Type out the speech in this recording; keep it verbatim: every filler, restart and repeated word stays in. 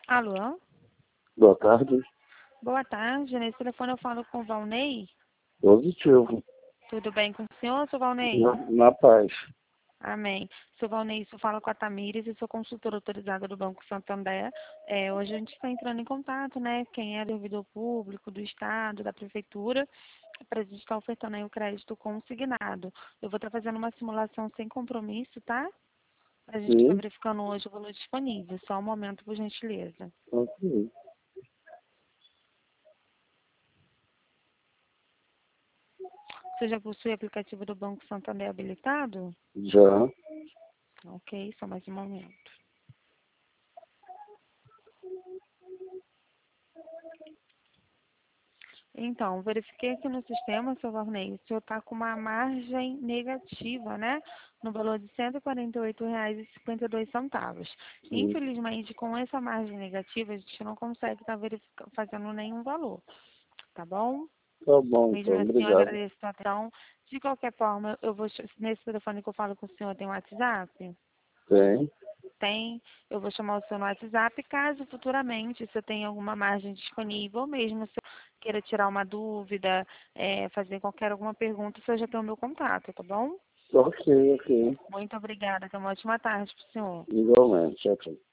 Alô? Boa tarde. Boa tarde. Nesse telefone eu falo com o Valnei. Positivo. Tudo bem com o senhor, seu Valnei? Na, na paz. Amém. Seu Valnei, eu falo com a Tamires, eu sou consultora autorizada do Banco Santander. É, hoje a gente está entrando em contato, né? Quem é servidor público do Estado, da Prefeitura, para a gente estar ofertando aí o crédito consignado. Eu vou estar fazendo uma simulação sem compromisso, tá? A gente está Sim. verificando hoje o valor disponível. Só um momento, por gentileza. Ok. Você já possui o aplicativo do Banco Santander habilitado? Já. Ok, só mais um momento. Então, verifiquei aqui no sistema, seu Varney, o senhor está com uma margem negativa, né? No valor de cento e quarenta e oito reais e cinquenta e dois centavos. Sim. Infelizmente, com essa margem negativa, a gente não consegue estar verificando, fazendo nenhum valor, tá bom? Tá bom, Mesmo então. assim, eu Obrigado. agradeço a atenção. De qualquer forma, eu vou, nesse telefone que eu falo com o senhor, tem um WhatsApp? Tem. Tem, eu vou chamar o seu no WhatsApp, caso futuramente você tenha alguma margem disponível, ou mesmo se eu queira tirar uma dúvida, é, fazer qualquer alguma pergunta, você já tem o meu contato, tá bom? Ok, ok. Muito obrigada, tenha uma ótima tarde para o senhor. Igualmente. Tchau, tchau.